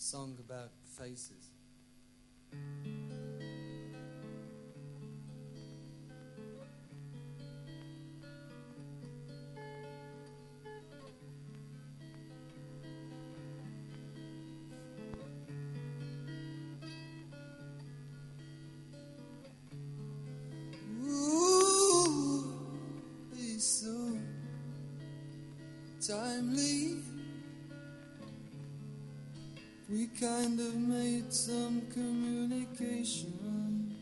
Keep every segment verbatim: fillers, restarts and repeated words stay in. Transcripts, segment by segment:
song about faces. Ooh, it's so timely. We kind of made some communication.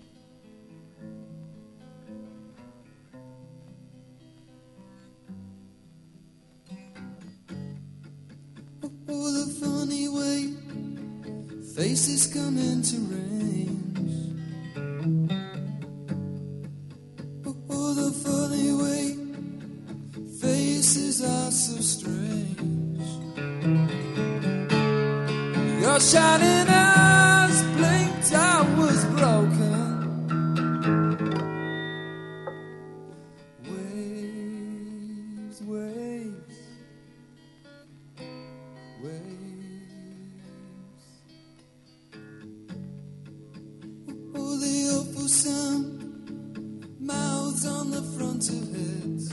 Oh, the funny way faces come into range. Oh, the funny way faces are so strange. Your shining eyes blinked, I was broken. Waves, waves, waves. Oh, the awful sound, mouths on the front of heads.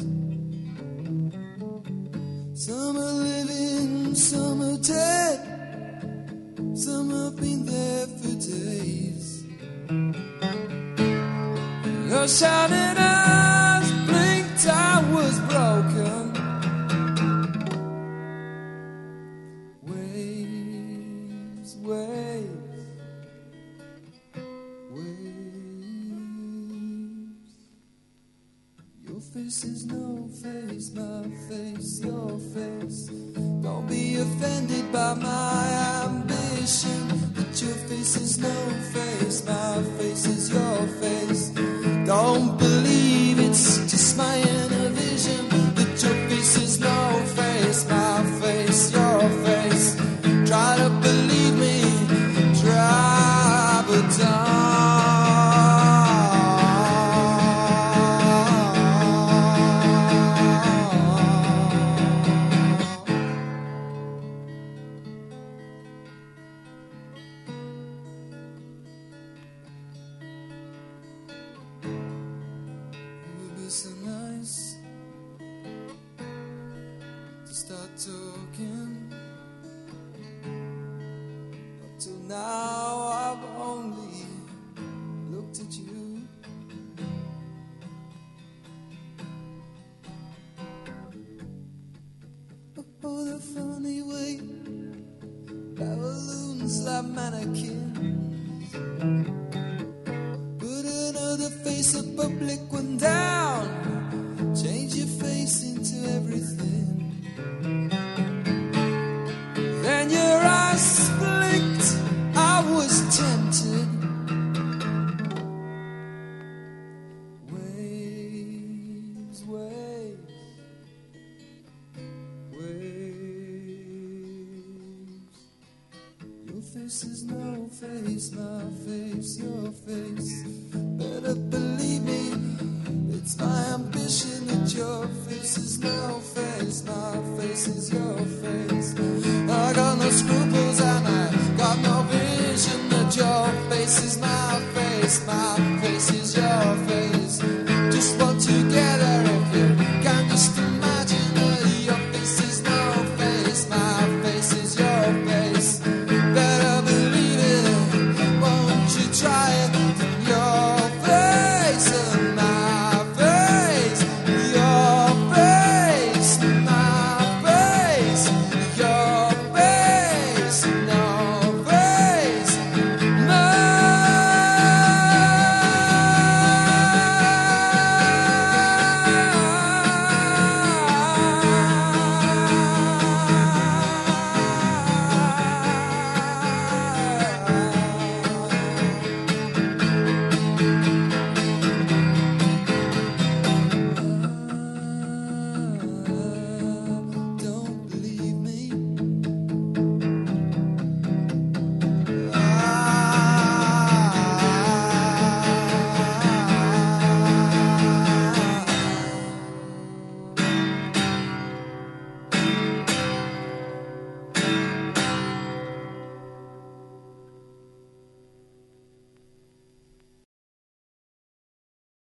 Some are living, some are dead. Some have been there for days. Your shining eyes blinked, I was broken. Waves, waves, waves. Your face is no face, my face, your face. Don't be offended by my ambition, that your face is no face, my face is your face. Don't believe it's just my inner vision, that your face is no face, my face, your face. Try to believe me, try, but don't. So nice to start talking. Up till now I've only looked at you. Oh, the funny way balloons like mannequins put another face of public one down. Change your face into everything. Then your eyes blinked, I was tempted. Waves, waves, waves. Your face is no face, my face, your face. Better believe me, it's my ambition that your face is no face, my face is your face. I got no scruples and I got no vision that your face is my face, my